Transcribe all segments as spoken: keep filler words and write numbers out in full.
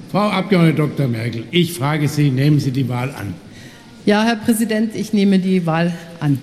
Frau Abgeordnete Doktor Merkel, ich frage Sie, nehmen Sie die Wahl an? Ja, Herr Präsident, ich nehme die Wahl an.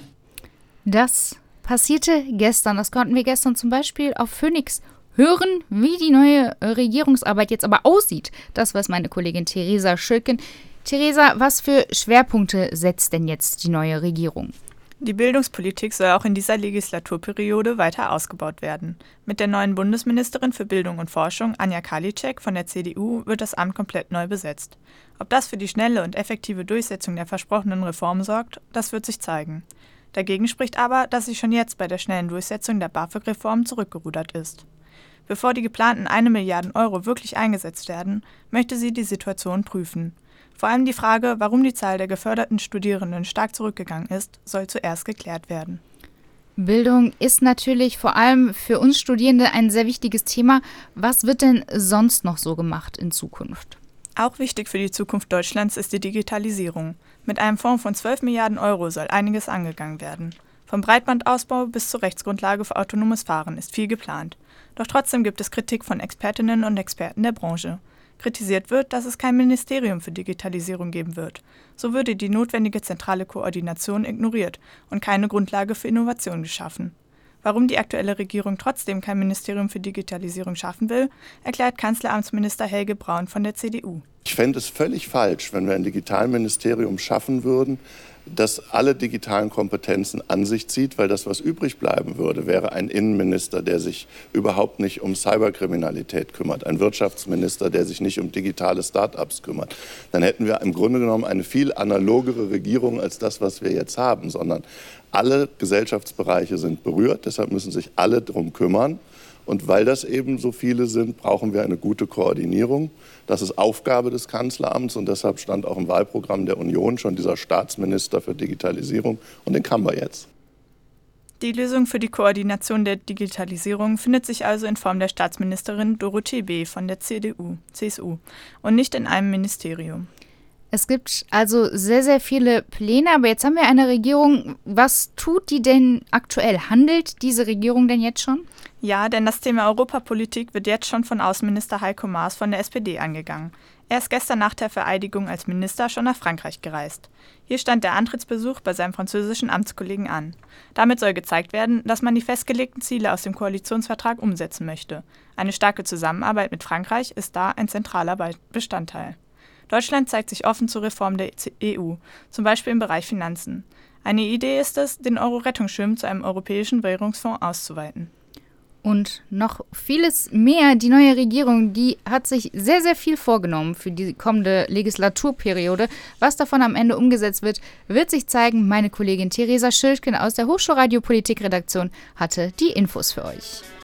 Das passierte gestern. Das konnten wir gestern zum Beispiel auf Phoenix hören, wie die neue Regierungsarbeit jetzt aber aussieht. Das weiß meine Kollegin Theresa Schülken. Theresa, was für Schwerpunkte setzt denn jetzt die neue Regierung? Die Bildungspolitik soll auch in dieser Legislaturperiode weiter ausgebaut werden. Mit der neuen Bundesministerin für Bildung und Forschung, Anja Karliczek von der C D U, wird das Amt komplett neu besetzt. Ob das für die schnelle und effektive Durchsetzung der versprochenen Reformen sorgt, das wird sich zeigen. Dagegen spricht aber, dass sie schon jetzt bei der schnellen Durchsetzung der BAföG-Reform zurückgerudert ist. Bevor die geplanten eine Milliarde Euro wirklich eingesetzt werden, möchte sie die Situation prüfen. Vor allem die Frage, warum die Zahl der geförderten Studierenden stark zurückgegangen ist, soll zuerst geklärt werden. Bildung ist natürlich vor allem für uns Studierende ein sehr wichtiges Thema. Was wird denn sonst noch so gemacht in Zukunft? Auch wichtig für die Zukunft Deutschlands ist die Digitalisierung. Mit einem Fonds von zwölf Milliarden Euro soll einiges angegangen werden. Vom Breitbandausbau bis zur Rechtsgrundlage für autonomes Fahren ist viel geplant. Doch trotzdem gibt es Kritik von Expertinnen und Experten der Branche. Kritisiert wird, dass es kein Ministerium für Digitalisierung geben wird. So würde die notwendige zentrale Koordination ignoriert und keine Grundlage für Innovation geschaffen. Warum die aktuelle Regierung trotzdem kein Ministerium für Digitalisierung schaffen will, erklärt Kanzleramtsminister Helge Braun von der C D U. Ich fände es völlig falsch, wenn wir ein Digitalministerium schaffen würden, das alle digitalen Kompetenzen an sich zieht, weil das, was übrig bleiben würde, wäre ein Innenminister, der sich überhaupt nicht um Cyberkriminalität kümmert, ein Wirtschaftsminister, der sich nicht um digitale Start-ups kümmert. Dann hätten wir im Grunde genommen eine viel analogere Regierung als das, was wir jetzt haben, sondern alle Gesellschaftsbereiche sind berührt, deshalb müssen sich alle darum kümmern. Und weil das eben so viele sind, brauchen wir eine gute Koordinierung. Das ist Aufgabe des Kanzleramts und deshalb stand auch im Wahlprogramm der Union schon dieser Staatsminister für Digitalisierung und den haben wir jetzt. Die Lösung für die Koordination der Digitalisierung findet sich also in Form der Staatsministerin Dorothee Bee von der C D U, C S U und nicht in einem Ministerium. Es gibt also sehr, sehr viele Pläne, aber jetzt haben wir eine Regierung. Was tut die denn aktuell? Handelt diese Regierung denn jetzt schon? Ja, denn das Thema Europapolitik wird jetzt schon von Außenminister Heiko Maas von der S P D angegangen. Er ist gestern nach der Vereidigung als Minister schon nach Frankreich gereist. Hier stand der Antrittsbesuch bei seinem französischen Amtskollegen an. Damit soll gezeigt werden, dass man die festgelegten Ziele aus dem Koalitionsvertrag umsetzen möchte. Eine starke Zusammenarbeit mit Frankreich ist da ein zentraler Bestandteil. Deutschland zeigt sich offen zur Reform der E U, zum Beispiel im Bereich Finanzen. Eine Idee ist es, den Euro-Rettungsschirm zu einem europäischen Währungsfonds auszuweiten. Und noch vieles mehr. Die neue Regierung, die hat sich sehr, sehr viel vorgenommen für die kommende Legislaturperiode. Was davon am Ende umgesetzt wird, wird sich zeigen. Meine Kollegin Theresa Schülken aus der Hochschulradio Politikredaktion hatte die Infos für euch.